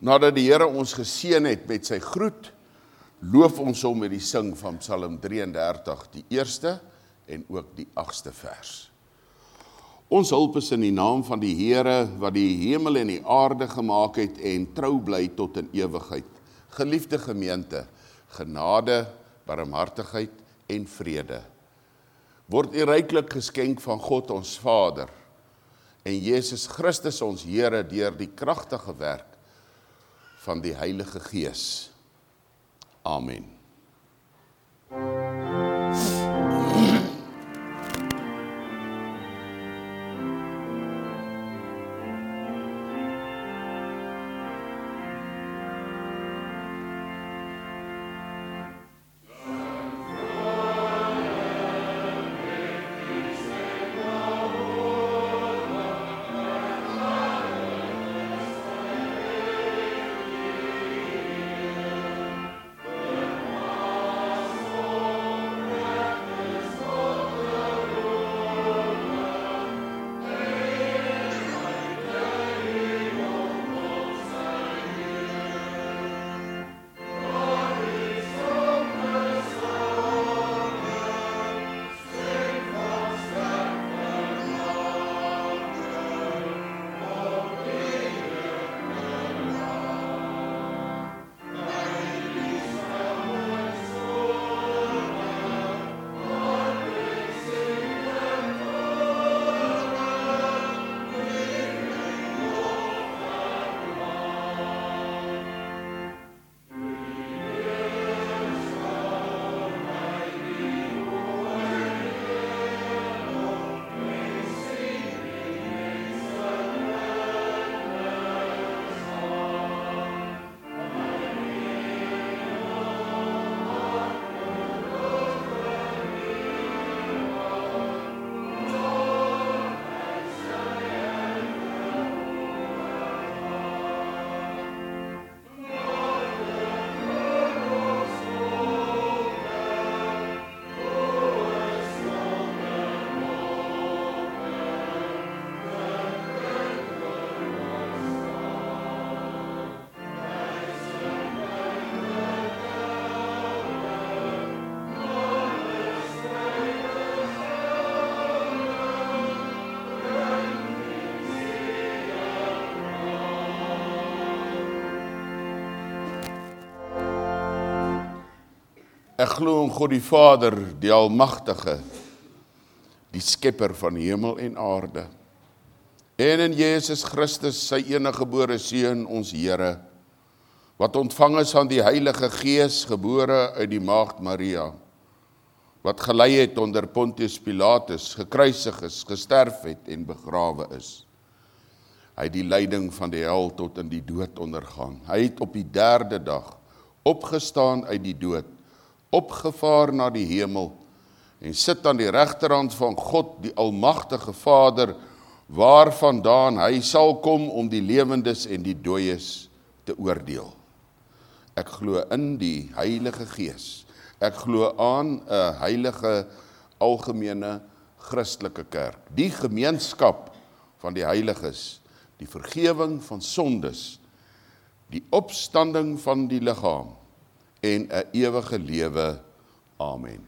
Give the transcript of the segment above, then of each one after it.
Nadat die Here ons geseën het met sy groet, loof ons hom met die sing van Psalm 33, die eerste en ook die 8ste vers. Ons hulp is in die naam van die Here, wat die hemel en die aarde gemaak het en trou bly tot in ewigheid. Geliefde gemeente, genade, barmhartigheid en vrede word u ryklik geskenk van God ons Vader en Jesus Christus ons Here deur die kragtige werk van die Heilige Gees. Amen. Ek glo in God die Vader, die Almagtige, die Skepper van hemel en aarde, en in Jesus Christus, sy eniggebore Seun, ons Here, wat ontvang is van die Heilige Gees, gebore uit die Maagd Maria, wat gelei het onder Pontius Pilatus, gekruisig is, gesterf het en begrawe is. Hy het die lyding van die hel tot in die dood ondergaan. Hy het op die 3de dag opgestaan uit die dood, opgevaar na die hemel en sit aan die regterhand van God, die Almagtige Vader, waarvandaan hy sal kom om die lewendes en die dooies te oordeel. Ek glo in die Heilige Gees. Ek glo aan 'n heilige, algemene, Christelike kerk. Die gemeenskap van die heiliges, die vergewing van sondes, die opstanding van die liggaam en 'n ewige lewe. Amen.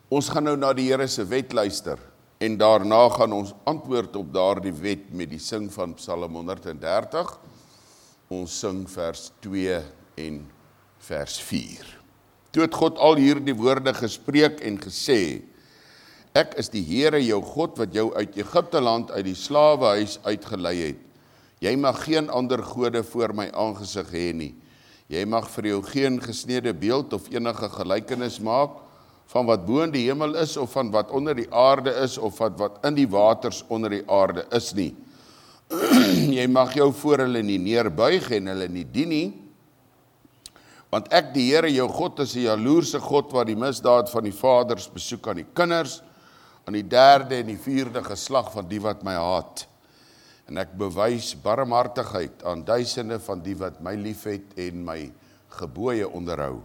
Ons gaan nou na die Here se wet luister en daarna gaan ons antwoord op daardie wet met die sing van Psalm 130. Ons sing vers 2 en vers 4. Toe het God al hierdie woorde gespreek en gesê: Ek is die Here jou God wat jou uit Egipte land uit die slawehuis uitgelei het. Jy mag geen ander gode voor my aangesig hê nie. Jy mag vir jou geen gesnede beeld of enige gelykenis maak van wat bo in die hemel is of van wat onder die aarde is of van wat in die waters onder die aarde is nie. Jy mag jou voor hulle nie neerbuig en hulle nie dien nie, want ek die Here jou God is 'n jaloerse God wat die misdaad van die vaders besoek aan die kinders, aan die 3de en die 4de geslag van die wat my haat. En ek bewys barmhartigheid aan duisende van die wat my liefhet en my gebooie onderhou.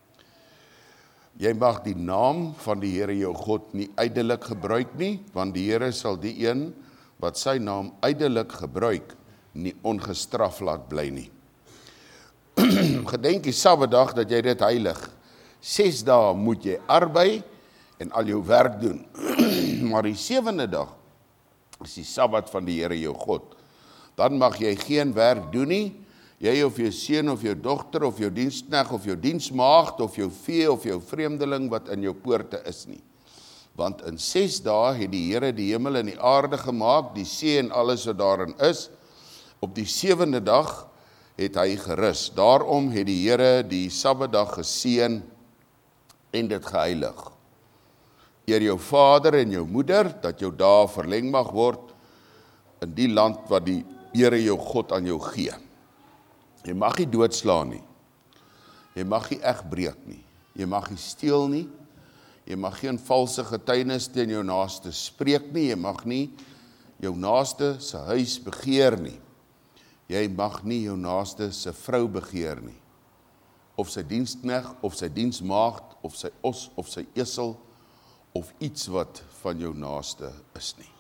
Jy mag die naam van die Here jou God nie ydelik gebruik nie, want die Here sal die een wat sy naam ydelik gebruik, nie ongestraf laat bly nie. Gedenk die Sabbatdag dat jy dit heilig. 6 dae moet jy arbei en al jou werk doen. Maar die 7de dag is die Sabbat van die Here jou God. Dan mag jy geen werk doen nie, jy of jou seun of jou dogter of jou diensknegt of jou diensmaagd of jou vee of jou vreemdeling wat in jou poorte is nie. Want in 6 dae het die Here die hemel en die aarde gemaak, die see en alles wat daarin is. Op die 7de dag het hy gerus. Daarom het die Here die Sabbatdag geseën en dit geheilig. Eer jou vader en jou moeder, dat jou dae verleng mag word in die land wat die Here jou God aan jou gee. Jy mag nie doodslaan nie. Jy mag nie egbreek nie. Jy mag nie steel nie. Jy mag geen valse getuienis teen jou naaste spreek nie. Jy mag nie jou naaste se huis begeer nie. Jy mag nie jou naaste se vrou begeer nie. Of sy diensknegt, of sy diensmaagd, of sy os, of sy esel, of iets wat van jou naaste is nie.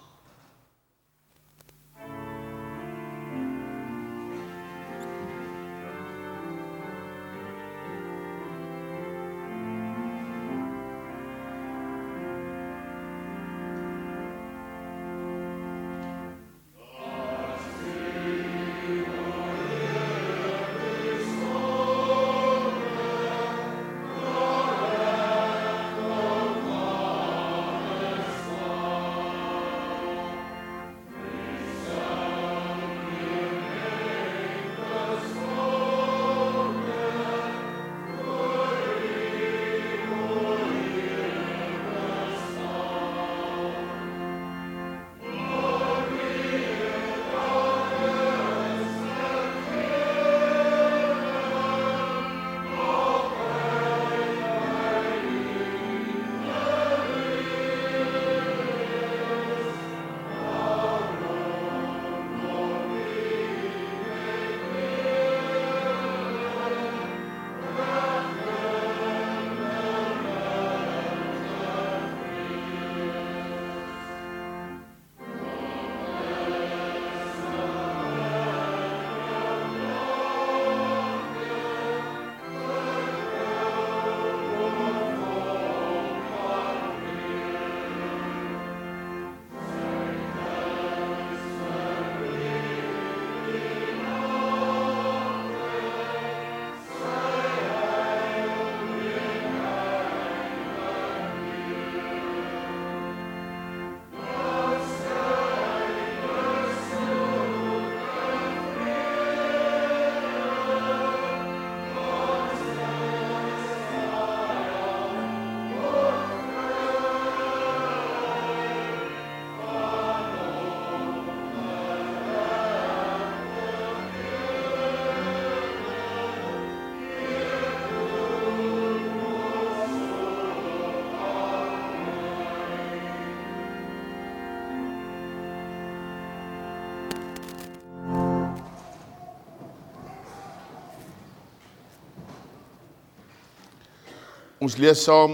Ons lees saam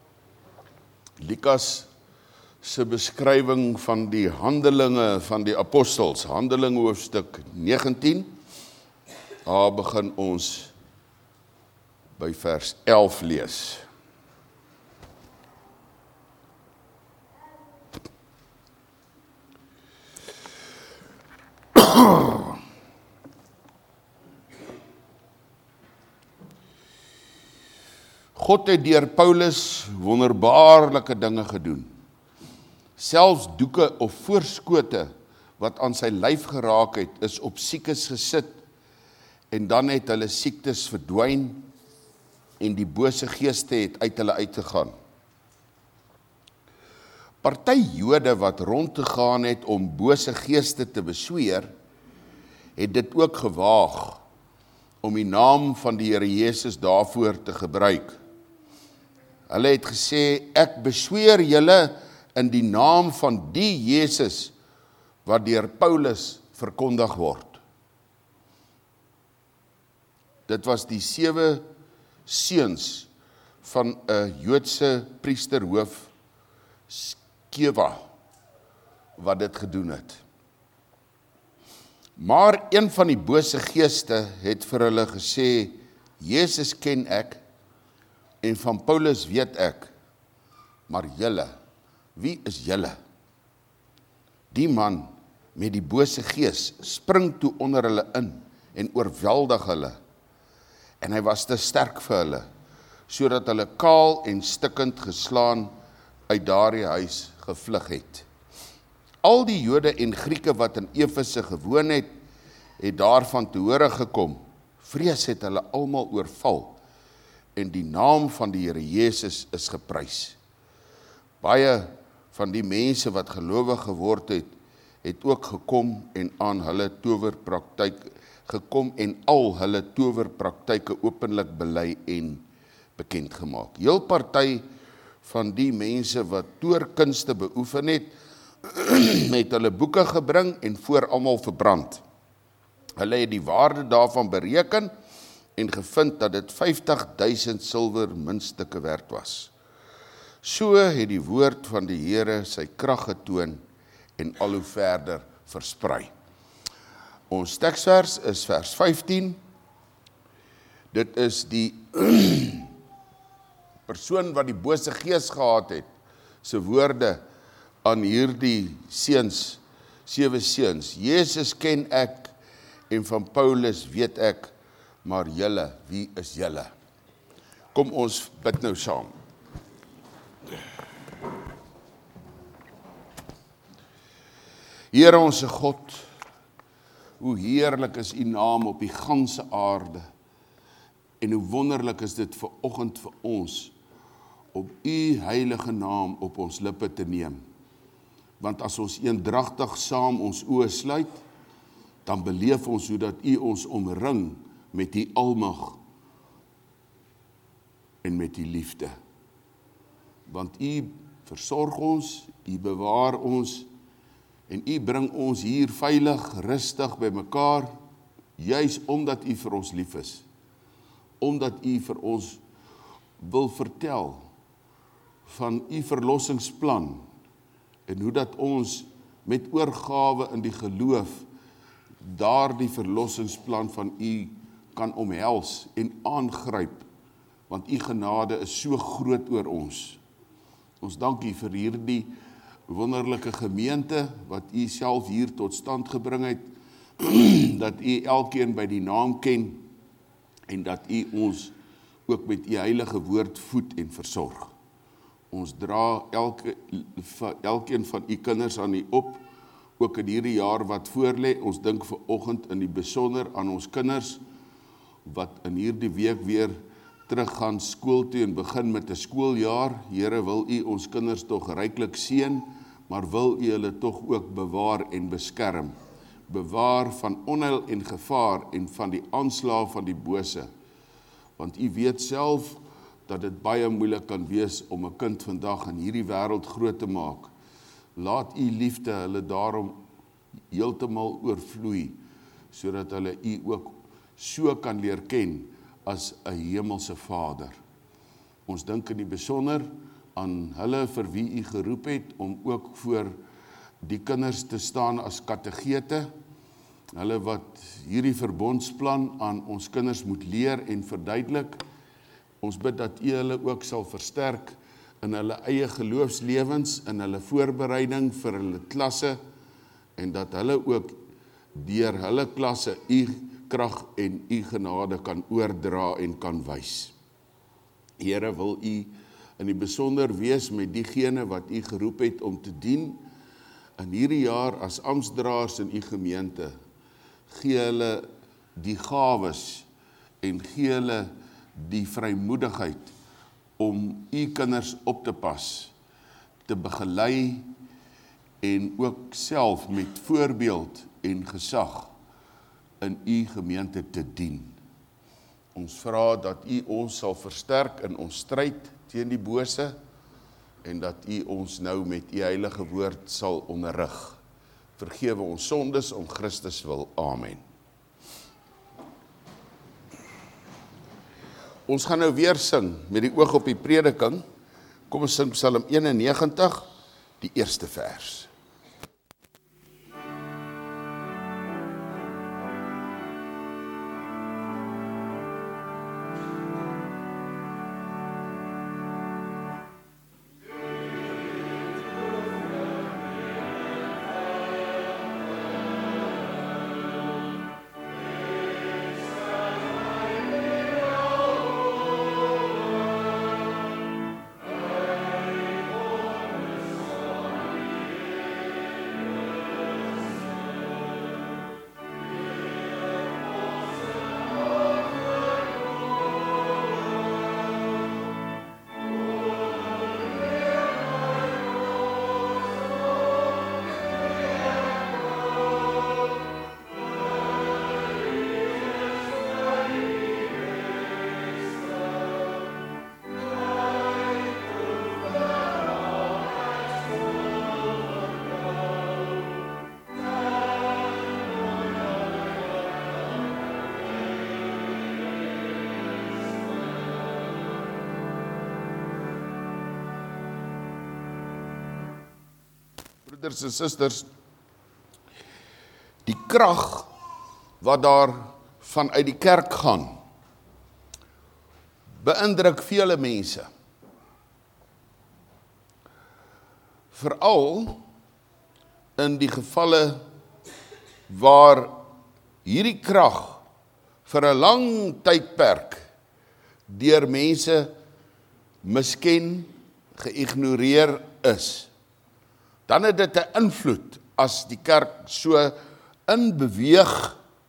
Lukas se beskrywing van die handelinge van die apostels, Handelinge hoofstuk 19. Daar begin ons by vers 11 lees. God het deur Paulus wonderbaarlike dinge gedoen. Selfs doeke of voorskote wat aan sy lyf geraak het, is op siekes gesit en dan het hulle siektes verdwyn en die bose geeste het uit hulle uitgegaan. Party Jode wat rondgegaan het om bose geeste te besweer, het dit ook gewaag om die naam van die Here Jesus daarvoor te gebruik. Hulle het gesê, ek besweer julle in die naam van die Jesus wat deur Paulus verkondig word. Dit was die 7 seuns van 'n Joodse priesterhoof Skeva wat dit gedoen het. Maar een van die bose geeste het vir hulle gesê, Jesus ken ek en van Paulus weet ek, maar julle, wie is julle? Die man met die bose gees spring toe onder hulle in en oorweldig hulle. En hy was te sterk vir hulle, sodat hulle kaal en stikkend geslaan uit daardie huis gevlug het. Al die Jode en Grieke wat in Efese gewoon het daarvan te hore gekom. Vrees het hulle almal oorval en die naam van die Here Jesus is geprys. Baie van die mense wat gelowig geword het ook gekom en al hulle towerpraktyke openlik bely en bekend gemaak. Heel party van die mense wat toorkunste beoefen het, het hulle boeke gebring en voor almal verbrand. Hulle het die waarde daarvan bereken en gevind dat dit 50.000 silwer muntstukke werd was. So het die woord van die Here sy krag getoon en al hoe verder versprei. Ons teksvers is vers 15. Dit is die persoon wat die bose gees gehad het, se woorde aan hierdie seuns, 7 seuns. Jesus ken ek en van Paulus weet ek, maar julle, wie is julle? Kom ons bid nou saam. Here onse God, hoe heerlik is u naam op die ganse aarde, en hoe wonderlik is dit vanoggend vir ons, om u heilige naam op ons lippe te neem. Want as ons eendragtig saam ons oë sluit, dan beleef ons hoe dat u ons omring met die almag en met die liefde. Want u versorg ons, u bewaar ons, en u bring ons hier veilig, rustig by mekaar, juis omdat u vir ons lief is. Omdat u vir ons wil vertel van u verlossingsplan, en hoe dat ons met oorgawe in die geloof daardie verlossingsplan van u kan omhels en aangryp, want u genade is so groot oor ons. Ons dank u vir hierdie wonderlike gemeente, wat u self hier tot stand gebring het, dat u elkeen by die naam ken, en dat u ons ook met u heilige woord voed en versorg. Ons dra elkeen van u kinders aan u op, ook in hierdie jaar wat voorlê. Ons dink vanoggend in die besonder aan ons kinders, wat in hierdie week weer terug gaan skool toe en begin met 'n skooljaar. Here, wil u ons kinders tog ryklik seën, maar wil u hulle tog ook bewaar en beskerm. Bewaar van onheil en gevaar en van die aanslag van die bose. Want u weet self dat dit baie moeilik kan wees om 'n kind vandag in hierdie wêreld groot te maak. Laat u liefde hulle daarom heeltemal oorvloei, sodat hulle u ook so kan leer ken as 'n hemelse Vader. Ons dink in die besonder aan hulle vir wie u geroep het, om ook voor die kinders te staan as kategete, hulle wat hierdie verbondsplan aan ons kinders moet leer en verduidelik. Ons bid dat u hulle ook sal versterk in hulle eie geloofslewens, in hulle voorbereiding vir hulle klasse, en dat hulle ook deur hulle klasse u krag en u genade kan oordra en kan wys. Here, wil U in die besonder wees met diegene wat U geroep het om te dien in hierdie jaar as amptsdraers in U gemeente. Gee hulle die gawes en gee hulle die vrymoedigheid om U kinders op te pas, te begelei en ook self met voorbeeld en gesag in U gemeente te dien. Ons vra dat U ons sal versterk in ons stryd teen die bose en dat U ons nou met U heilige woord sal onderrig. Vergewe ons sondes om Christus wil. Amen. Ons gaan nou weer sing met die oog op die prediking. Kom ons sing Psalm 91, die eerste vers. Broeders en susters, die krag wat daar vanuit die kerk gaan, beïndruk vele mense. Veral in die gevalle waar hierdie krag vir 'n lang tydperk deur mense misken, geïgnoreer is. Dan het dit 'n invloed as die kerk so inbeweeg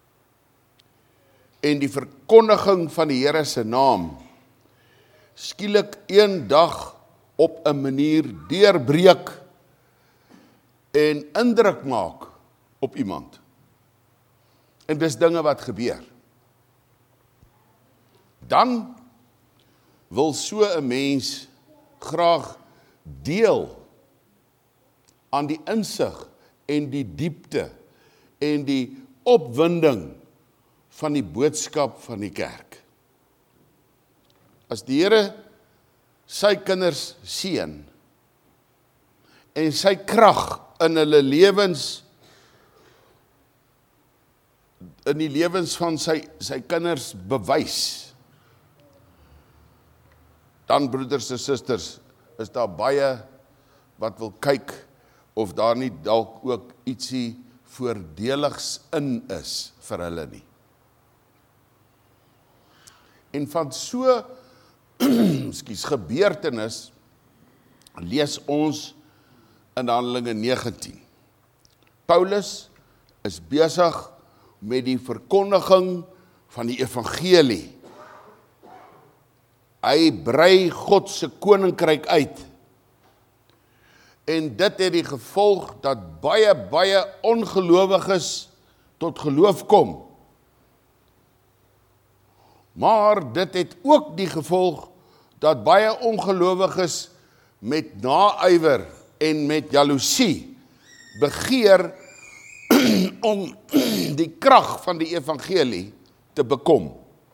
en die verkondiging van die Here se naam skielik een dag op 'n manier deurbreek en indruk maak op iemand. En dis dinge wat gebeur. Dan wil so 'n mens graag deel aan die insig en die diepte en die opwinding van die boodskap van die kerk. As die Here sy kinders seën en sy krag in hulle lewens, in die lewens van sy kinders bewys, dan broeders en susters, is daar baie wat wil kyk of daar nie dalk ook ietsie voordeligs in is vir hulle nie. En van so gebeurtenis lees ons in Handelinge 19. Paulus is besig met die verkondiging van die evangelie. Hy brei God se koninkryk uit. En dit het die gevolg dat baie ongelowiges tot geloof kom. Maar dit het ook die gevolg dat baie ongelowiges met naaiwer en met jaloesie begeer om die krag van die evangelie te bekom.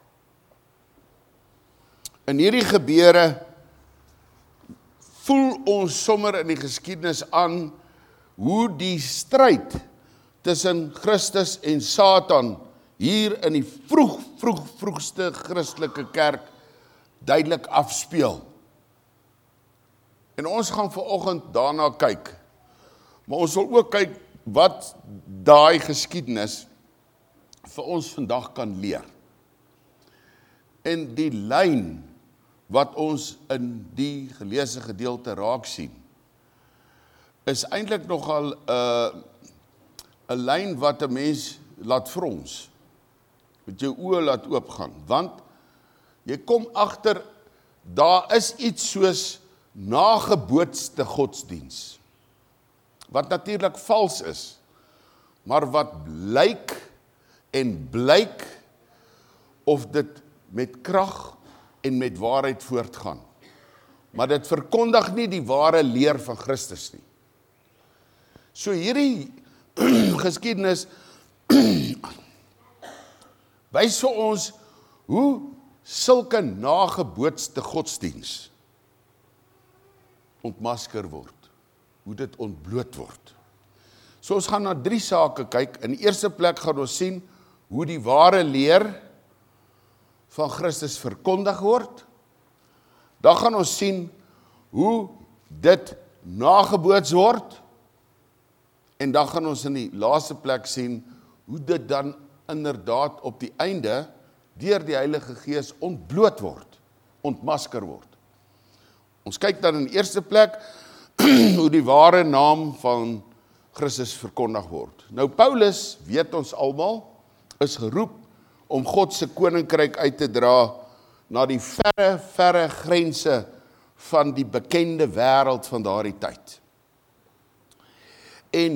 In hierdie gebeure voel ons sommer in die geskiedenis aan hoe die stryd tussen Christus en Satan hier in die vroegste Christelike kerk duidelik afspeel. En ons gaan vanoggend daarna kyk. Maar ons wil ook kyk wat daai geskiedenis vir ons vandag kan leer. En die lyn wat ons in die geleesde gedeelte raak sien, is eintlik nogal 'n lyn wat 'n mens laat frons, met jou oë laat oopgaan, want jy kom agter, daar is iets soos nagebootste godsdiens, wat natuurlik vals is, maar wat lyk en blyk of dit met krag en met waarheid voortgaan. Maar dit verkondig nie die ware leer van Christus nie. So hierdie geskiedenis wys vir ons hoe sulke nagebootste godsdiens ontmasker word, hoe dit ontbloot word. So ons gaan na 3 sake kyk. In die eerste plek gaan ons sien hoe die ware leer van Christus verkondig word. Dan gaan ons sien hoe dit nageboots word. En dan gaan ons in die laaste plek sien hoe dit dan inderdaad op die einde deur die Heilige Gees ontbloot word, ontmasker word. Ons kyk dan in die eerste plek hoe die ware naam van Christus verkondig word. Nou Paulus, weet ons almal, is geroep om God se koninkryk uit te dra na die verre grense van die bekende wêreld van daardie tyd. En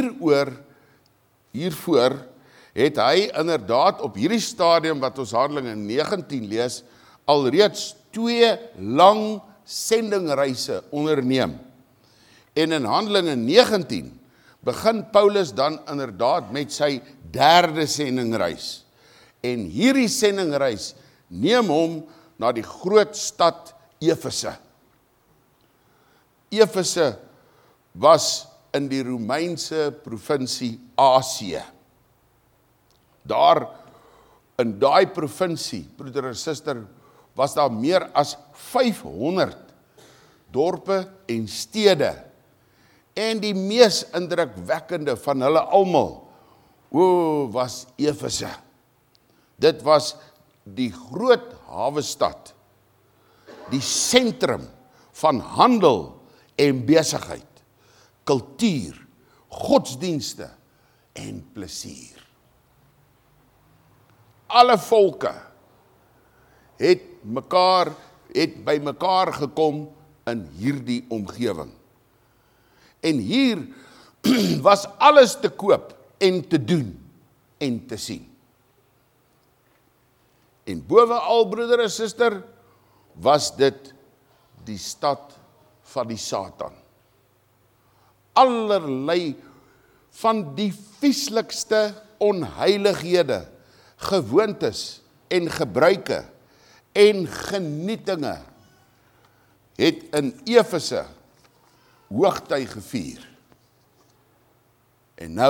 hiervoor het hy inderdaad op hierdie stadium wat ons Handelinge 19 lees, alreeds 2 lang sendingreise onderneem. En in Handelinge 19 begin Paulus dan inderdaad met sy 3de sendingreis. En hierdie sendingreis neem hom na die groot stad Efese. Efese was in die Romeinse provinsie Asië. Daar in daai provinsie, broeder en suster, was daar meer as 500 dorpe en stede. En die mees indrukwekkende van hulle almal, was Efese. Dit was die groot hawestad, die sentrum van handel en besigheid, kultuur, godsdienste en plesier. Alle volke het by mekaar gekom in hierdie omgewing. En hier was alles te koop en te doen en te sien. En bovenal, broeder en suster, was dit die stad van die Satan. Allerlei van die vieslikste onheilighede, gewoontes en gebruike en genietinge het in Efese hoogtyd gevier. En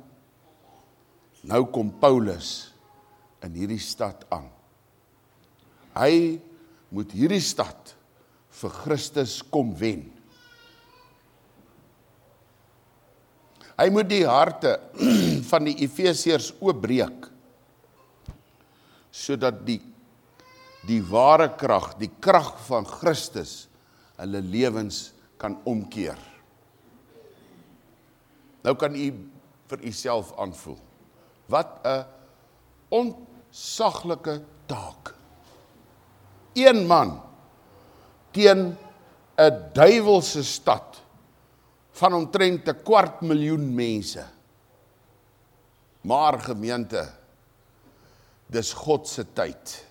nou kom Paulus in hierdie stad aan. Hy moet hierdie stad vir Christus kom wen. Hy moet die harte van die Efesiërs oopbreek, sodat die ware krag, die krag van Christus, hulle lewens kan omkeer. Nou kan u vir uself aanvoel. Wat 'n ontsaglike taak. Een man teen 'n duiwelse stad van omtrent 250.000 mense. Maar gemeente, dis God se tyd.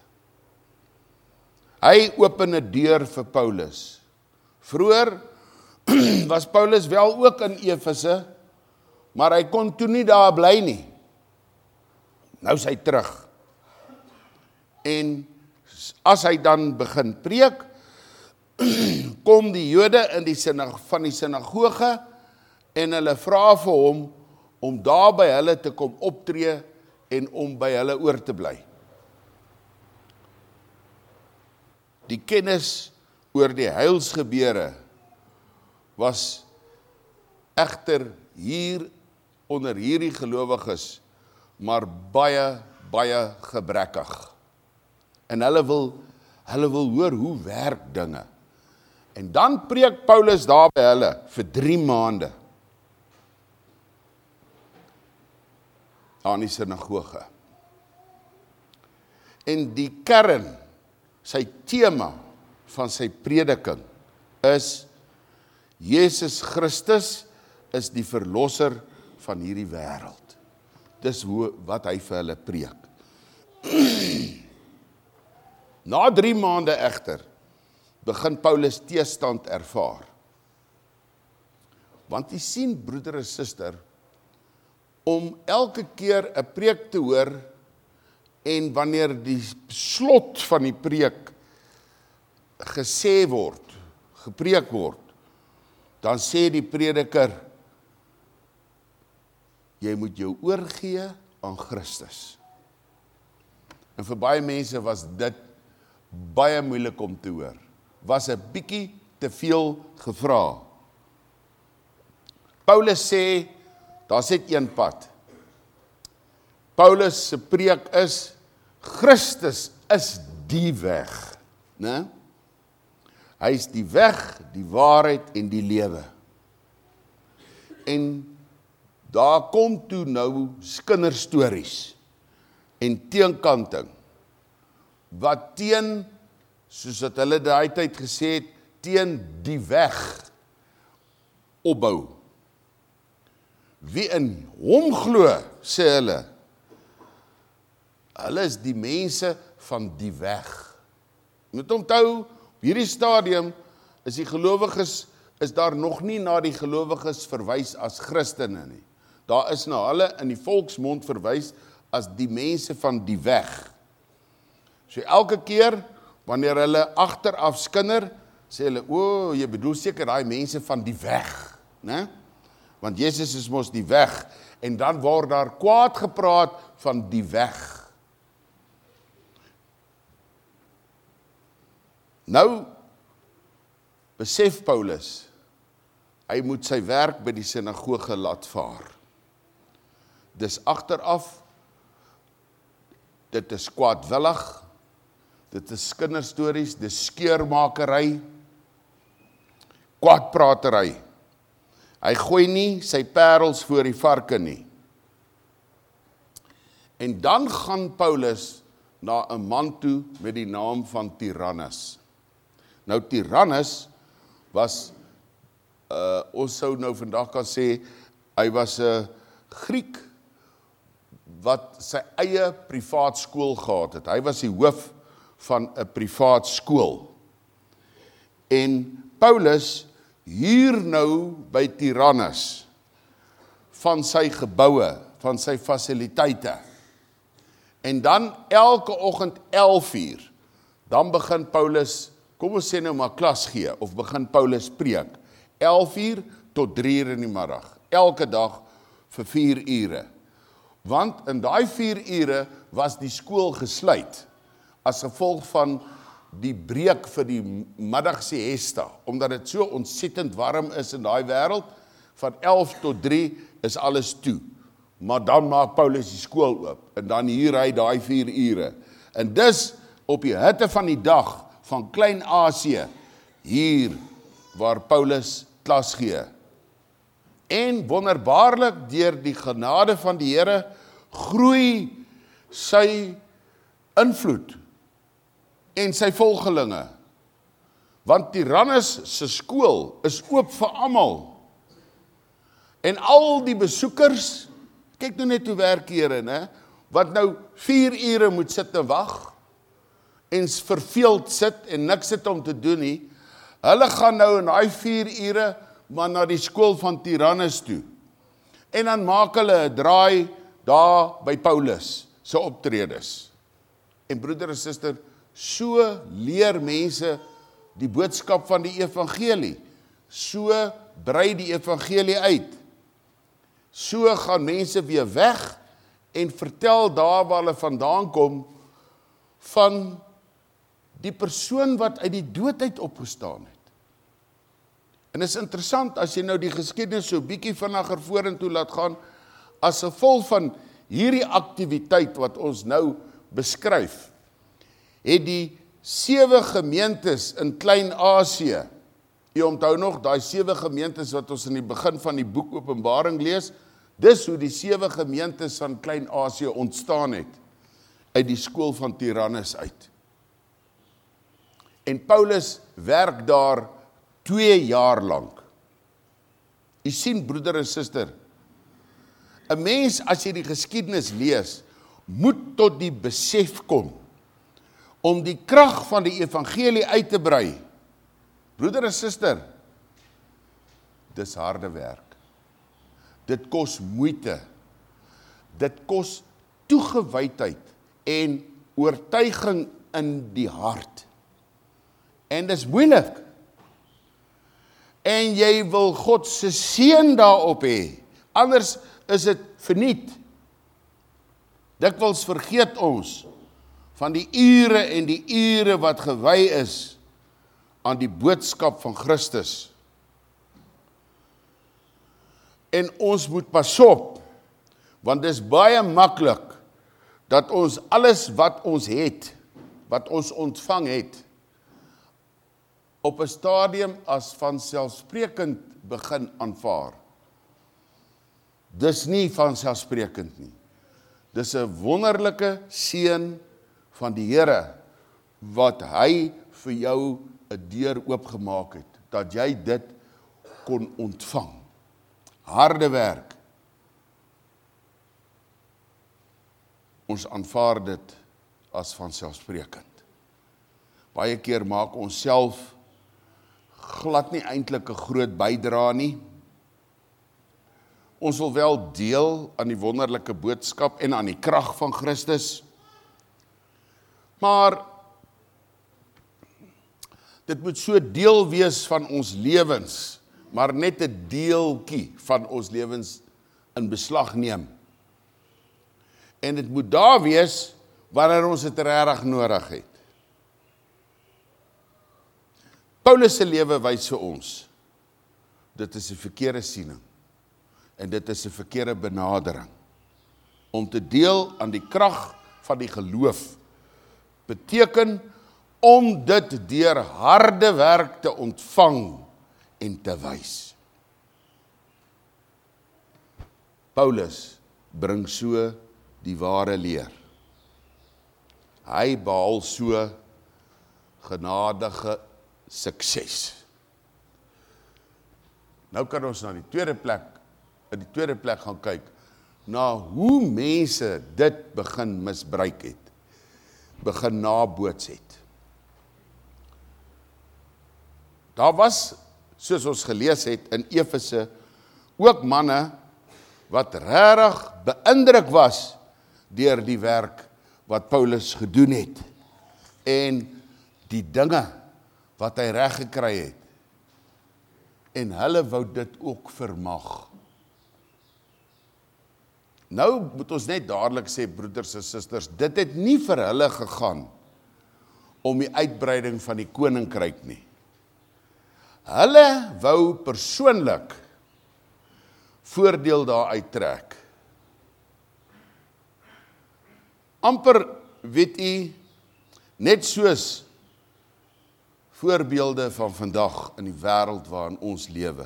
Hy open 'n deur vir Paulus. Vroeger was Paulus wel ook in Efese, maar hy kon toe nie daar bly nie. Nou is hy terug. En as hy dan begin preek, kom die Jode van die sinagoge en hulle vra vir hom om daar by hulle te kom optree en om by hulle oor te bly. Die kennis oor die heilsgebeure was egter hier onder hierdie gelowiges maar baie gebrekkig. En hulle wil Hulle wil hoor hoe werk dinge. En dan preek Paulus daar by hulle vir 3 maande. Aan die sinagoge. En die kern, sy tema van sy prediking is Jesus Christus is die verlosser van hierdie wêreld. Dis wat hy vir hulle preek. Na 3 maande egter begin Paulus teestand ervaar. Want jy sien, broeder en suster, om elke keer 'n preek te hoor en wanneer die slot van die preek gesê word, gepreek word, dan sê die prediker, jy moet jou oorgee aan Christus. En vir baie mense was dit baie moeilik om te hoor. Was 'n bietjie te veel gevra. Paulus sê, daar's net een pad. Paulus se preek is, Christus is die weg, né? Hy is die weg, die waarheid en die lewe. En daar kom toe nou kinderstories en teenkanting, wat teen, soos dat hulle daai tyd gesê het, teen die weg opbou. Wie in hom glo, sê hulle is die mense van die weg. Jy moet onthou, op hierdie stadium is die gelowiges, is daar nog nie na die gelowiges verwys as Christene nie. Daar is na hulle in die volksmond verwys as die mense van die weg. So elke keer, wanneer hulle agteraf skinder, sê hulle, o, jy bedoel seker daai mense van die weg, né? Want Jesus is mos die weg, en dan word daar kwaad gepraat van die weg. Nou, besef Paulus, hy moet sy werk by die sinagoge laat vaar. Dis agteraf, dit is kwaadwillig, dit is kinderstories, dis skeurmakery, kwaadpratery. Hy gooi nie sy parels voor die varke nie. En dan gaan Paulus na 'n man toe met die naam van Tyrannus. Nou Tyrannus was, ons sou nou vandag kan sê, hy was 'n Griek wat sy eie privaat skool gehad het. Hy was die hoof van 'n privaat skool. En Paulus huur nou by Tyrannus van sy geboue, van sy fasiliteite. En dan elke oggend 11:00, dan begin Paulus, kom ons sê nou maar klas gee, of begin Paulus preek. 11:00 tot 3:00 in die middag, elke dag vir 4 ure. Want in daai 4 ure was die skool gesluit, as gevolg van die breek vir die middagsiesta, omdat dit so ontsettend warm is in daai wêreld, van 11 tot 3 is alles toe. Maar dan maak Paulus die skool oop, en dan huur hy daai 4 ure. En dis op die hitte van die dag, van Klein-Asië, hier waar Paulus klas gee. En wonderbaarlik, deur die genade van die Here, groei sy invloed en sy volgelinge. Want Tyrannus se skool is oop vir almal. En al die besoekers, kyk nou net hoe werk Here, né? Wat nou 4 ure moet sit en wag, en verveeld sit en niks sit om te doen nie, hulle gaan nou in daai 4 ure maar na die skool van Tyrannus toe. En dan maak hulle 'n draai daar by Paulus se optredes. En broeder en suster, so leer mense die boodskap van die evangelie. So brei die evangelie uit. So gaan mense weer weg en vertel daar waar hulle vandaan kom van die persoon wat uit die dood uit opgestaan het. En is interessant, as jy nou die geskiedenis so bietjie vinniger vorentoe laat gaan, as gevolg van hierdie aktiwiteit wat ons nou beskryf, het die 7 gemeentes in Klein-Asië. Jy onthou nog, daai 7 gemeentes wat ons in die begin van die boek Openbaring lees, dis hoe die 7 gemeentes van Klein-Asië ontstaan het, uit die skool van Tyrannus uit. En Paulus werk daar 2 jaar lank. Jy sien, broeder en suster, 'n mens, as jy die geskiedenis lees, moet tot die besef kom, om die krag van die evangelie uit te brei. Broeder en suster, dis harde werk. Dit kos moeite. Dit kos toegewydheid en oortuiging in die hart. En dis moeilik. En jy wil God se seën daarop hê. Anders is dit verniet. Dikwels vergeet ons van die ure en die ure wat gewy is aan die boodskap van Christus. En ons moet pas op, want dis baie maklik dat ons alles wat ons het, wat ons ontvang het, op 'n stadium as vanselfsprekend begin aanvaar. Dis nie vanselfsprekend nie. Dis 'n wonderlike seën van die Here, wat hy vir jou 'n deur oopgemaak het, dat jy dit kon ontvang. Harde werk. Ons aanvaar dit as vanselfsprekend. Baie keer maak ons self glad nie eintlik 'n groot bydra nie. Ons wil wel deel aan die wonderlike boodskap en aan die krag van Christus, maar dit moet so deel wees van ons lewens, maar net 'n deeltjie van ons lewens in beslag neem. En dit moet daar wees wanneer ons dit regtig nodig het. Paulus se lewe wys vir ons, dit is 'n verkeerde siening, en dit is 'n verkeerde benadering. Om te deel aan die krag van die geloof, beteken om dit deur harde werk te ontvang en te wys. Paulus bring so die ware leer. Hy behaal so genadige sukses. Nou kan ons in die tweede plek gaan kyk, na hoe mense dit begin misbruik het, begin naboots het. Daar was, soos ons gelees het in Efese, ook manne wat regtig beïndruk was deur die werk wat Paulus gedoen het en die dinge wat hy reg gekry het. En hulle wou dit ook vermag. Nou moet ons net dadelik sê, broeders en susters, dit het nie vir hulle gegaan om die uitbreiding van die koninkryk nie. Hulle wou persoonlik voordeel daaruit trek. Amper, weet u, net soos voorbeelde van vandag in die wêreld waarin ons lewe.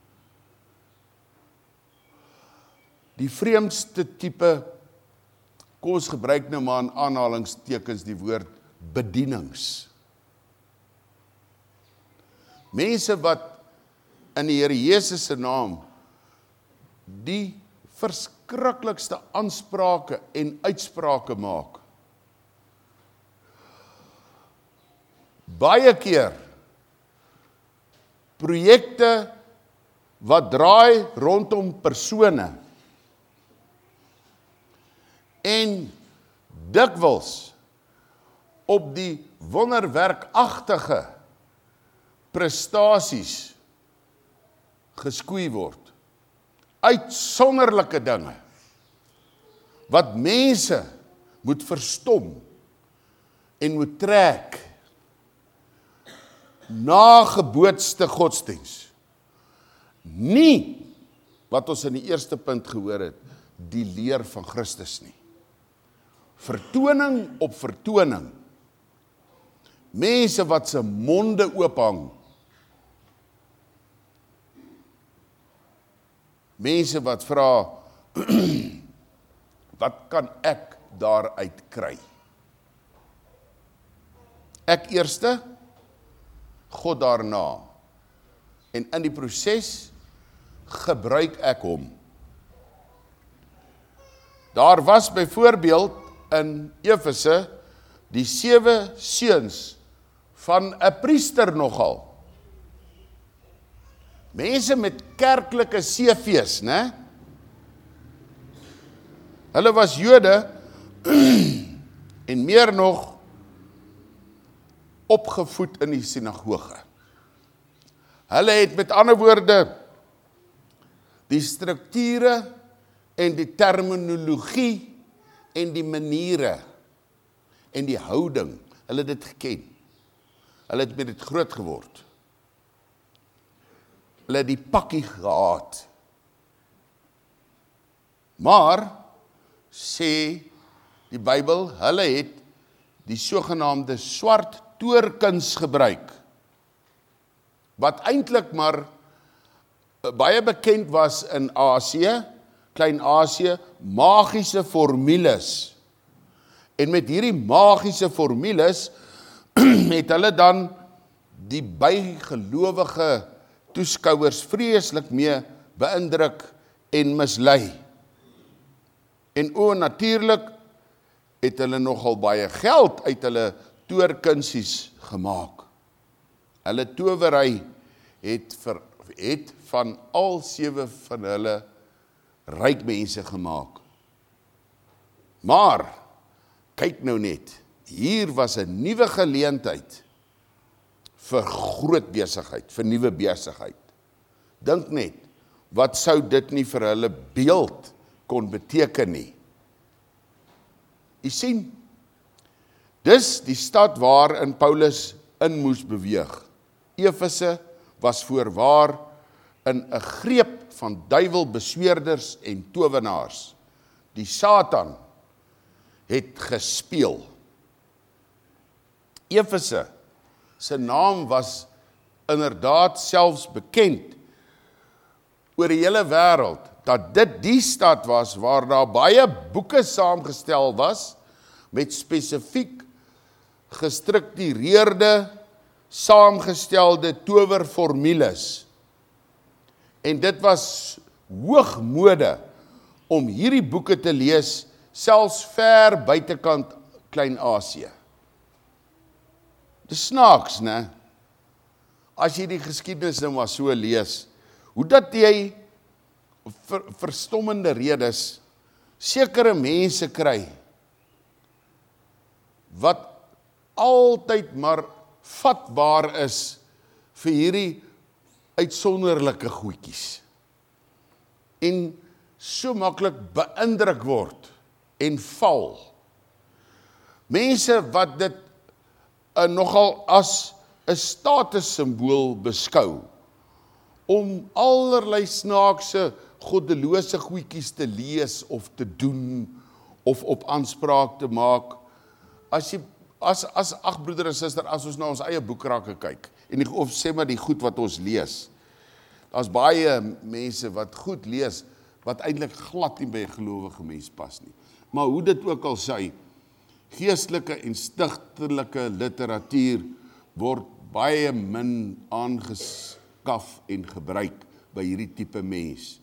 Die vreemdste tipe, kom ons gebruik nou maar in aanhalingstekens die woord bedienings. Mense wat in die Here Jesus se naam die verskriklikste aansprake en uitsprake maak. Baie keer projekte wat draai rondom persone en dikwels op die wonderwerkagtige prestasies geskoei word. Uitsonderlike dinge wat mense moet verstom en moet trek. Nagebootste godsdiens. Nie, wat ons in die eerste punt gehoor het, die leer van Christus nie. Vertoning op vertoning. Mense wat se monde oophang. Mense wat vra, wat kan ek daaruit kry? Ek eerste, God daarna. En in die proses gebruik ek hom. Daar was byvoorbeeld in Efese die 7 seuns van 'n priester nogal. Mense met kerklike CV's, né? Hulle was Jode en meer nog opgevoed in die sinagoge. Hulle het met ander woorde die strukture en die terminologie en die maniere en die houding, hulle het dit geken. Hulle het met dit groot geword. Hulle het die pakkie gehad. Maar, sê die Bybel, hulle het die sogenaamde swart toorkuns gebruik, wat eintlik maar baie bekend was in Asië, Klein-Asië, magiese formules. En met hierdie magiese formules het hulle dan die bygelowige toeskouers vreeslik mee beïndruk en mislei. En natuurlik het hulle nogal baie geld uit hulle toorkunsies gemaak. Hulle towery het van al 7 van hulle ryk mense gemaak. Maar, kyk nou net, hier was 'n nuwe geleentheid vir groot besigheid, vir nuwe besigheid. Dink net, wat sou dit nie vir hulle beeld kon beteken nie? U sien, dis die stad waarin Paulus in moes beweeg. Efese was voorwaar in 'n greep van duiwelbesweerders en towenaars. Die Satan het gespeel. Efese se naam was inderdaad selfs bekend oor die hele wêreld, dat dit die stad was waar daar baie boeke saamgestel was, met spesifiek gestruktureerde, saamgestelde towerformules. En dit was hoogmode om hierdie boeke te lees, selfs ver buitekant Klein-Asië. Dis snaaks, né? As jy die geskiedenis nou maar so lees, hoe dat jy verstommende redes sekere mense kry, wat altyd maar vatbaar is vir hierdie uitsonderlike goedjies. En so maklik beïndruk word en val. Mense wat dit nogal as 'n statussymbool beskou, om allerlei snaakse, goddelose goedjies te lees of te doen, of op aanspraak te maak. As broeder en suster, as ons na ons eie boekrakke kyk, of sê maar die goed wat ons lees, daar's baie mense wat goed lees, wat eintlik glad nie by 'n gelowige mens pas nie. Maar hoe dit ook al sy, geestelike en stigtelike literatuur word baie min aangeskaf en gebruik by hierdie tipe mens.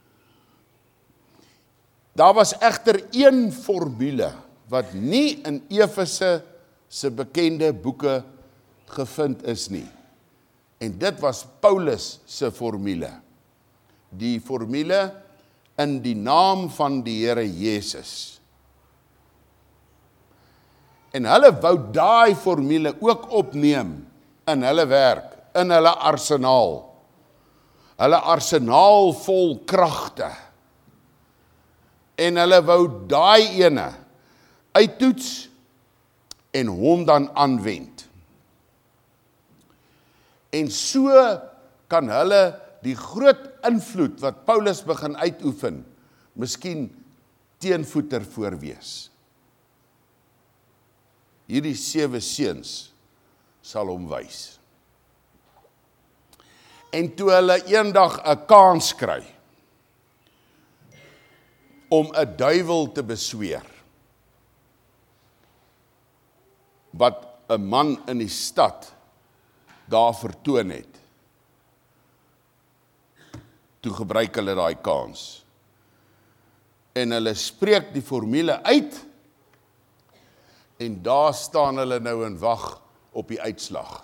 Daar was egter een formule wat nie in Efese se bekende boeke gevind is nie. En dit was Paulus se formule. Die formule in die naam van die Here Jesus. En hulle wou daai formule ook opneem in hulle werk, in hulle arsenaal. Hulle arsenaal vol kragte. En hulle wou daai ene uittoets en hom dan aanwend. En so kan hulle die groot invloed wat Paulus begin uitoefen, miskien teenvoeter voorwees. Hierdie 7 seuns sal hom wys. En toe hulle eendag 'n kans kry om 'n duiwel te besweer, wat 'n man in die stad daar vertoon het, toe gebruik hulle daai kans. En hulle spreek die formule uit, en daar staan hulle nou en wag op die uitslag.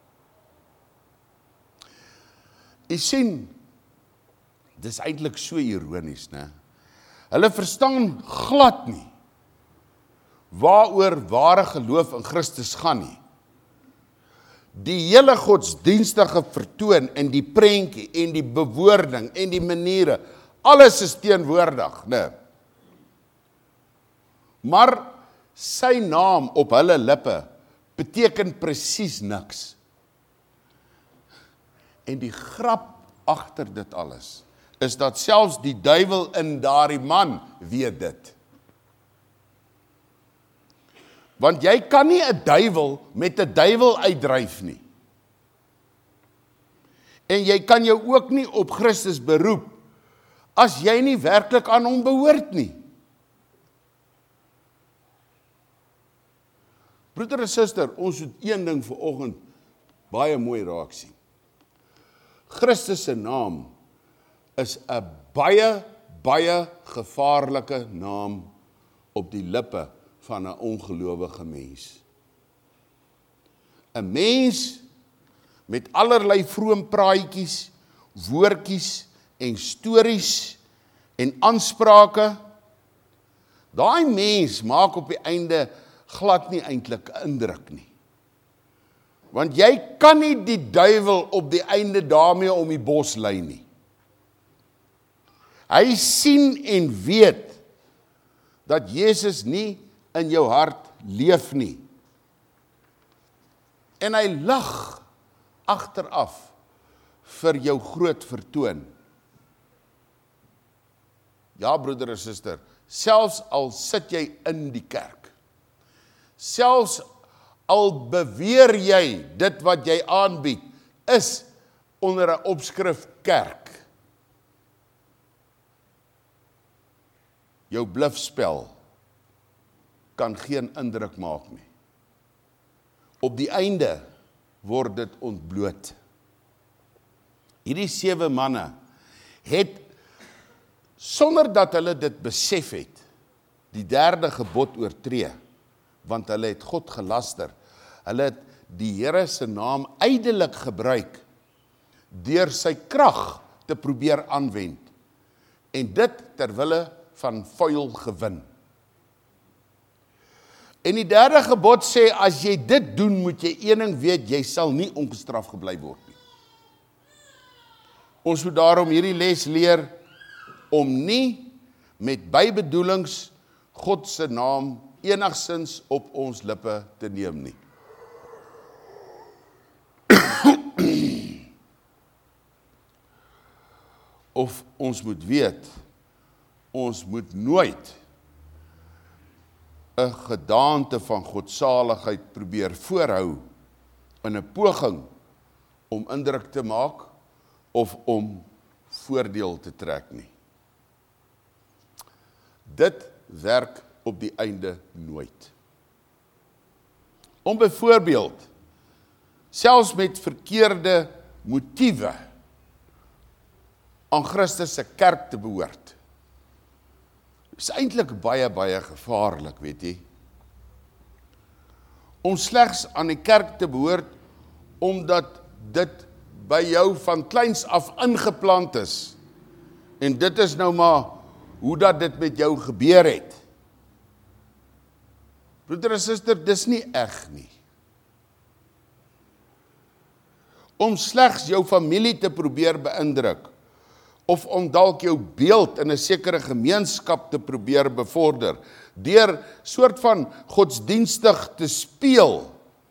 Jy sien, dis eintlik so ironies, né? Hulle verstaan glad nie waaroor ware geloof in Christus gaan nie. Die hele godsdienstige vertoon en die prentjie en die bewoording en die maniere, alles is teenwoordig, né? Maar sy naam op hulle lippe beteken presies niks. En die grap agter dit alles is dat selfs die duiwel in daardie man weet dit. Want jy kan nie 'n duiwel met 'n duiwel uitdryf nie. En jy kan jou ook nie op Christus beroep as jy nie werklik aan hom behoort nie. Broeder en suster, ons moet een ding vanoggend baie mooi raak sien. Christus se naam is 'n baie gevaarlike naam op die lippe van 'n ongelowige mens. 'n Mens met allerlei vroom praatjies, woordjies en stories en aansprake, daai mens maak op die einde glad nie eintlik indruk nie. Want jy kan nie die duiwel op die einde daarmee om die bos lei nie. Hy sien en weet dat Jesus nie in jou hart leef nie. En hy lag agteraf vir jou groot vertoon. Ja, broeder en suster, selfs al sit jy in die kerk, selfs al beweer jy dit wat jy aanbied, is onder 'n opskrif kerk. Jou blufspel kan geen indruk maak nie. Op die einde word dit ontbloot. Hierdie 7 manne het, sonder dat hulle dit besef het, die 3de gebod oortree, want hulle het God gelaster. Hulle het die Here se naam ydelik gebruik, deur sy krag te probeer aanwend, en dit terwille van vuil gewin. En die 3de gebod sê, as jy dit doen, moet jy een ding weet, jy sal nie ongestraf gebly word nie. Ons moet daarom hierdie les leer, om nie met bybedoelings God se naam enigsins op ons lippe te neem nie. Of ons moet weet, ons moet nooit 'n gedaante van godsaligheid probeer voorhou in 'n poging om indruk te maak of om voordeel te trek nie. Dit werk op die einde nooit. Om byvoorbeeld, selfs met verkeerde motiewe, aan Christus se kerk te behoort, is eintlik baie gevaarlik, weet jy. Om slegs aan die kerk te behoort, omdat dit by jou van kleins af ingeplant is, en dit is nou maar hoe dat dit met jou gebeur het. Broeder en suster, dis nie eg nie. Om slegs jou familie te probeer beïndruk, of om dalk jou beeld in 'n sekere gemeenskap te probeer bevorder, deur soort van godsdienstig te speel,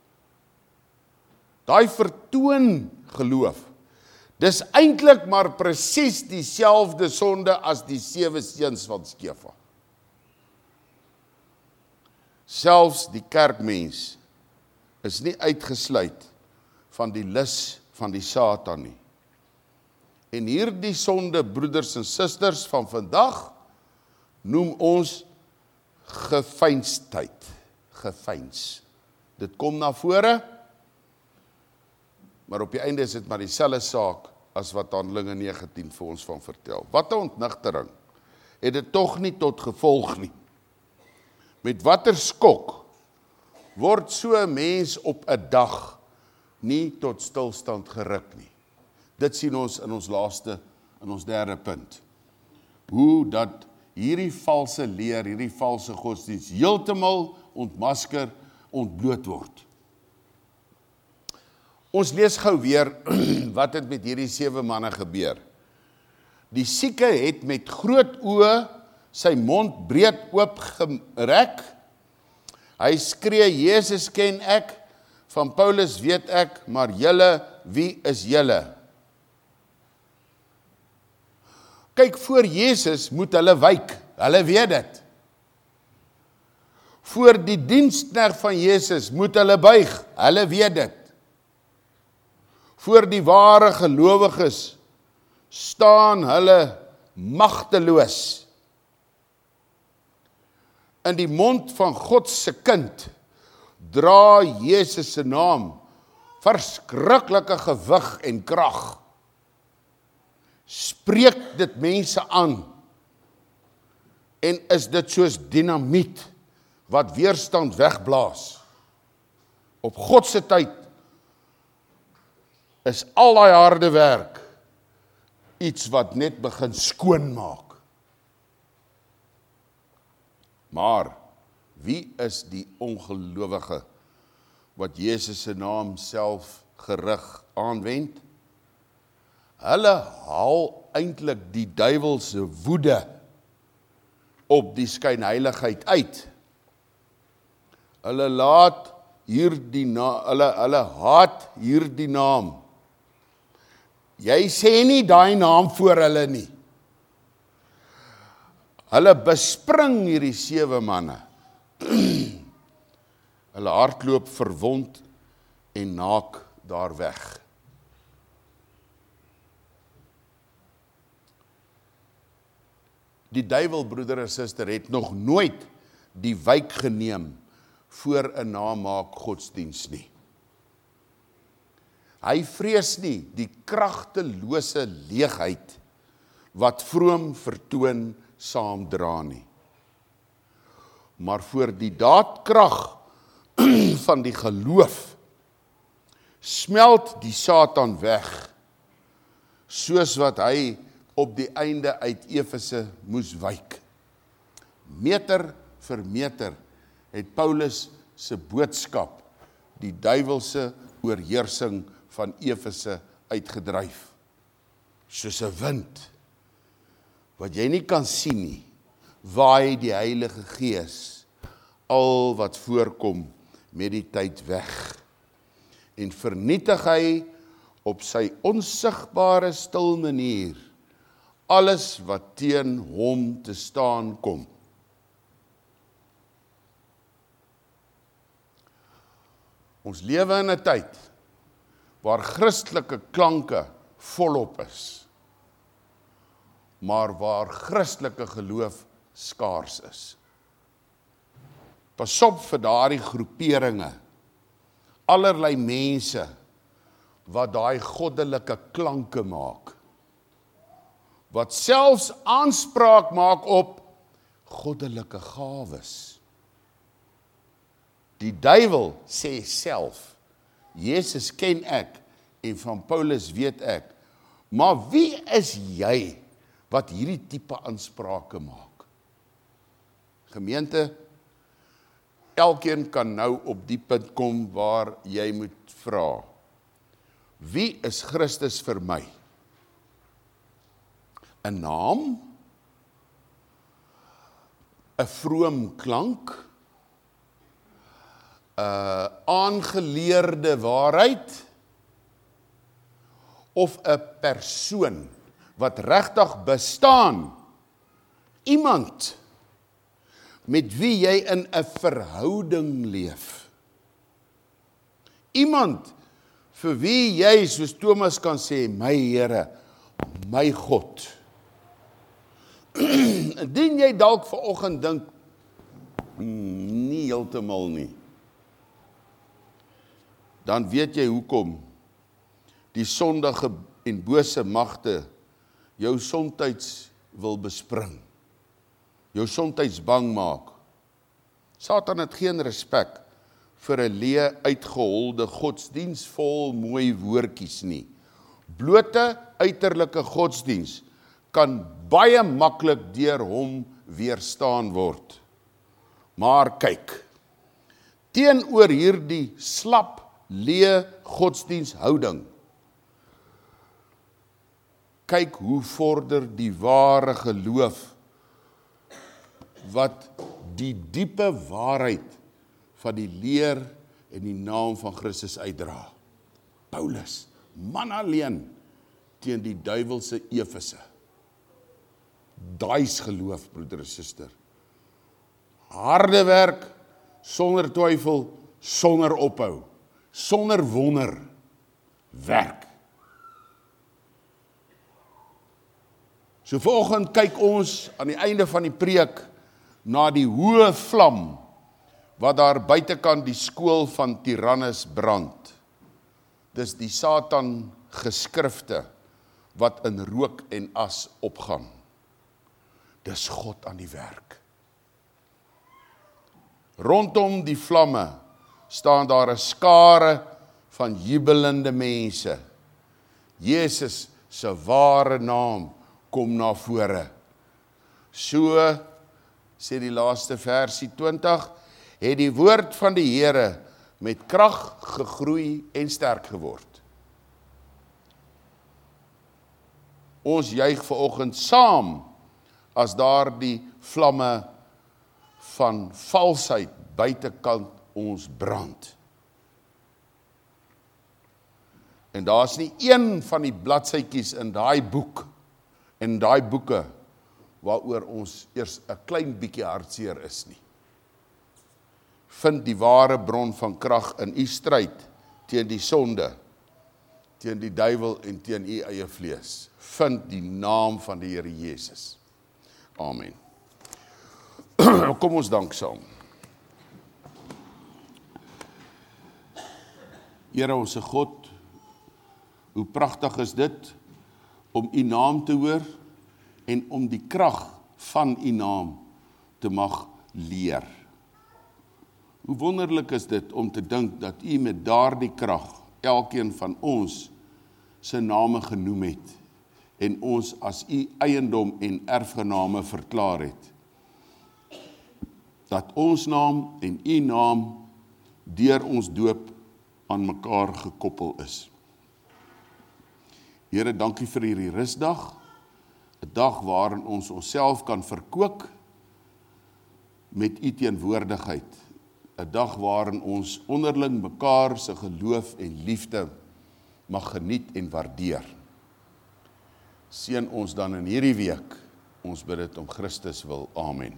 daai vertoon geloof, dis eintlik maar presies dieselfde sonde as die 7 seuns van Skefa. Selfs die kerkmens is nie uitgesluit van die lus van die Satan nie. En hierdie sonde, broeders en susters van vandag, noem ons geveinsdheid. Geveins. Dit kom na vore, maar op die einde is dit maar dieselfde saak as wat Handelinge 19 vir ons van vertel. Wat 'n ontnigtering het dit tog nie tot gevolg nie. Met watter skok word so 'n mens op 'n dag nie tot stilstand geruk nie. Dit sien ons in ons derde punt. Hoe dat hierdie valse leer, hierdie valse godsdienst heeltemal ontmasker, ontbloot word. Ons lees gou weer wat het met hierdie 7 manne gebeur. Die sieke het met groot oë sy mond breed oopgerek. Hy skree, Jesus ken ek, van Paulus weet ek, maar julle, wie is julle? Kyk, voor Jesus moet hulle wyk, hulle weet dit. Voor die diensknegt van Jesus moet hulle buig, hulle weet dit. Voor die ware gelowiges staan hulle magteloos. In die mond van God se kind dra Jesus se naam verskriklike gewig en krag. Spreek dit mense aan en is dit soos dinamiet wat weerstand wegblaas. Op God se tyd is al daai harde werk iets wat net begin skoonmaak. Maar wie is die ongelowige wat Jesus se naam self gerig aanwend? Hulle haal eintlik die duiwelse woede op die skynheiligheid uit. Hulle haat hierdie naam. Jy sê nie daai naam voor hulle nie. Hulle bespring hierdie 7 manne. Hulle hardloop verwond en naak daar weg. Die duiwel, broeder en suster, het nog nooit die wyk geneem voor 'n namaak godsdienst nie. Hy vrees nie die kragtelose leegheid wat vroom vertoon saamdra nie. Maar voor die daadkrag van die geloof smelt die Satan weg, soos wat hy op die einde uit Efese moes wyk. Meter vir meter het Paulus se boodskap die duiwelse oorheersing van Efese uitgedryf. Soos 'n wind, wat jy nie kan sien nie, waai die Heilige Gees al wat voorkom met die tyd weg. En vernietig hy op sy onsigbare stil manier alles wat teen hom te staan kom. Ons lewe in 'n tyd waar Christelike klanke volop is, maar waar Christelike geloof skaars is. Pas op vir daardie groeperinge, allerlei mense wat daai goddelike klanke maak, wat selfs aanspraak maak op goddelike gawes. Die duiwel sê self, Jesus ken ek en van Paulus weet ek, maar wie is jy wat hierdie tipe aansprake maak? Gemeente, elkeen kan nou op die punt kom waar jy moet vra, wie is Christus vir my? 'n naam? 'n vroom klank? 'n aangeleerde waarheid? Of 'n persoon wat regtig bestaan? Iemand met wie jy in 'n verhouding leef? Iemand vir wie jy, soos Thomas kan sê, my Here, my God. Indien jy dalk vanoggend dink, nie heeltemal nie, dan weet jy hoekom die sondige en bose magte jou somtyds wil bespring, jou somtyds bang maak. Satan het geen respek vir 'n leë uitgeholde godsdiens vol mooi woordjies nie. Blote uiterlike godsdiens kan baie maklik deur hom weerstaan word. Maar kyk, teenoor hierdie slap, leë godsdienshouding, kyk hoe vorder die ware geloof, wat die diepe waarheid van die leer en die naam van Christus uitdra. Paulus, man alleen teen die duiwelse Efese. Daai's geloof, broeder en suster. Harde werk, sonder twyfel, sonder ophou, sonder wonder, werk. So vanoggend kyk ons aan die einde van die preek na die hoë vlam wat daar buitekant die skool van Tyrannus brand. Dis die Satan geskrifte wat in rook en as opgaan. Dis God aan die werk. Rondom die vlamme staan daar 'n skare van jubelende mense. Jesus se ware naam kom na vore. So, sê die laaste versie 20, het die woord van die Here met krag gegroei en sterk geword. Ons juig vanoggend saam as daar die vlamme van valsheid buitekant ons brand. En daar's nie een van die bladsytjies in daai boek en daai boeke waaroor ons eers 'n klein bietjie hartseer is nie. Vind die ware bron van krag in u stryd teen die sonde, teen die duiwel en teen u eie vlees. Vind die naam van die Here Jesus. Amen. Kom ons dank saam. Here ons God, hoe pragtig is dit om u naam te hoor en om die krag van u naam te mag leer. Hoe wonderlik is dit om te dink dat u met daardie krag elkeen van ons se name genoem het en ons as u eiendom en erfgename verklaar het. Dat ons naam en u naam deur ons doop aan mekaar gekoppel is. Here, dankie vir hierdie rusdag, 'n dag waarin ons onsself kan verkoop met u teenwoordigheid, 'n dag waarin ons onderling mekaar se geloof en liefde mag geniet en waardeer. Seën ons dan in hierdie week, ons bid dit om Christus wil, amen.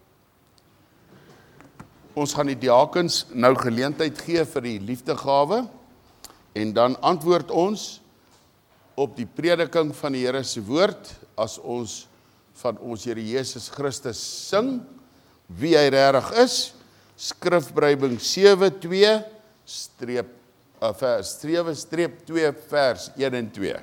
Ons gaan die diakens nou geleentheid gee vir die liefdegawe en dan antwoord ons op die prediking van die Here se woord as ons van ons Here Jesus Christus sing, wie hy regtig is, Skrifbreibing 7:2 2 vers 1 en 2.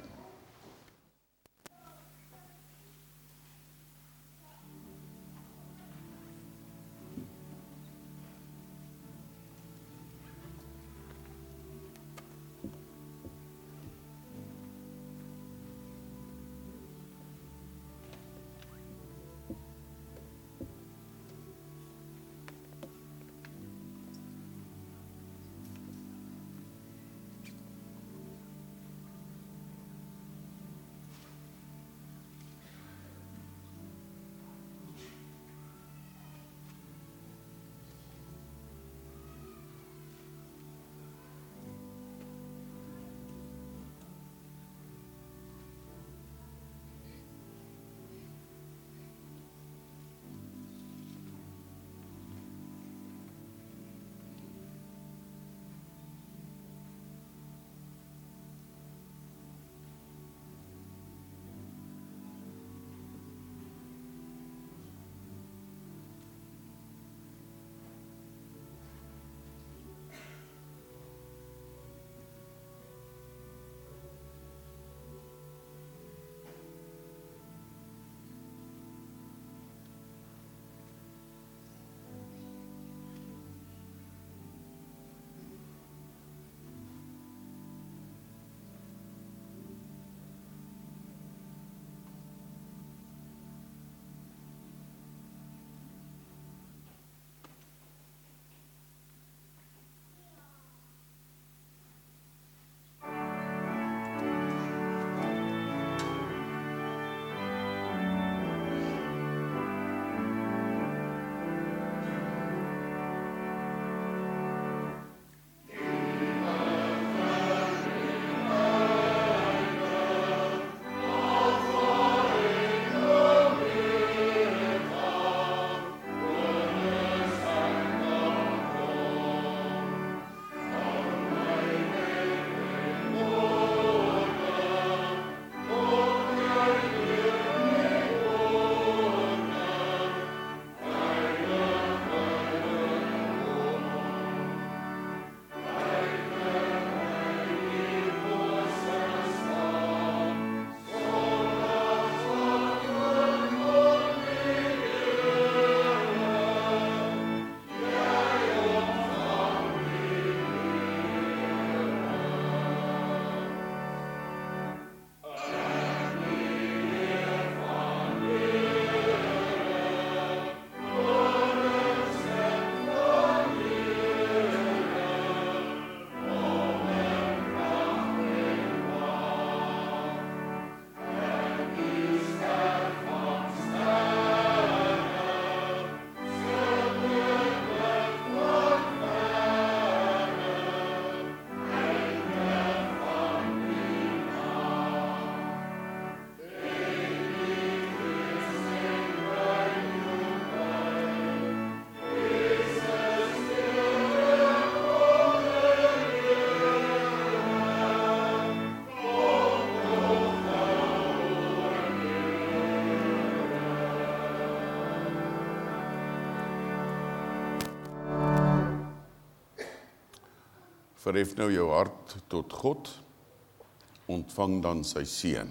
Verhef nou jou hart tot God, ontvang dan sy seën.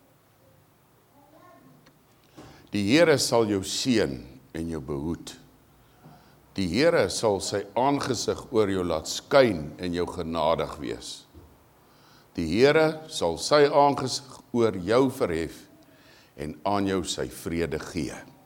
Die Here sal jou seën en jou behoed. Die Here sal sy aangesig oor jou laat skyn en jou genadig wees. Die Here sal sy aangesig oor jou verhef en aan jou sy vrede gee.